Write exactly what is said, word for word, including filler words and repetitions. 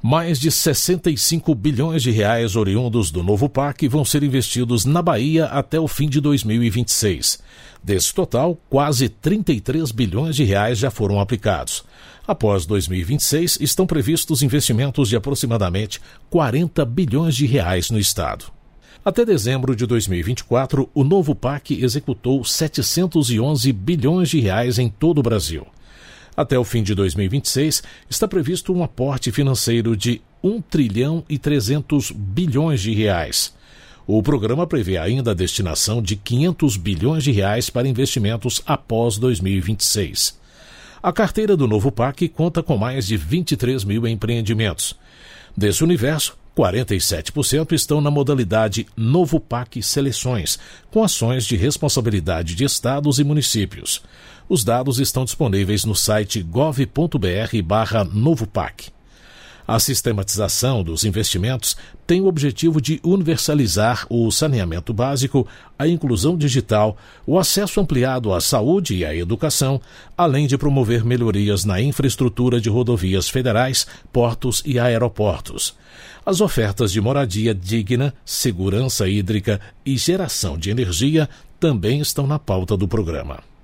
Mais de sessenta e cinco bilhões de reais oriundos do novo P A C vão ser investidos na Bahia até o fim de dois mil e vinte e seis. Desse total, quase trinta e três bilhões de reais já foram aplicados. Após dois mil e vinte e seis, estão previstos investimentos de aproximadamente quarenta bilhões de reais no estado. Até dezembro de dois mil e vinte e quatro, o novo P A C executou setecentos e onze bilhões de reais em todo o Brasil. Até o fim de dois mil e vinte e seis, está previsto um aporte financeiro de um trilhão e trezentos bilhões de reais. O programa prevê ainda a destinação de quinhentos bilhões de reais para investimentos após dois mil e vinte e seis. A carteira do novo P A C conta com mais de vinte e três mil empreendimentos. Desse universo, quarenta e sete por cento estão na modalidade Novo P A C Seleções, com ações de responsabilidade de estados e municípios. Os dados estão disponíveis no site gov ponto br barra novo P A C. A sistematização dos investimentos tem o objetivo de universalizar o saneamento básico, a inclusão digital, o acesso ampliado à saúde e à educação, além de promover melhorias na infraestrutura de rodovias federais, portos e aeroportos. As ofertas de moradia digna, segurança hídrica e geração de energia também estão na pauta do programa.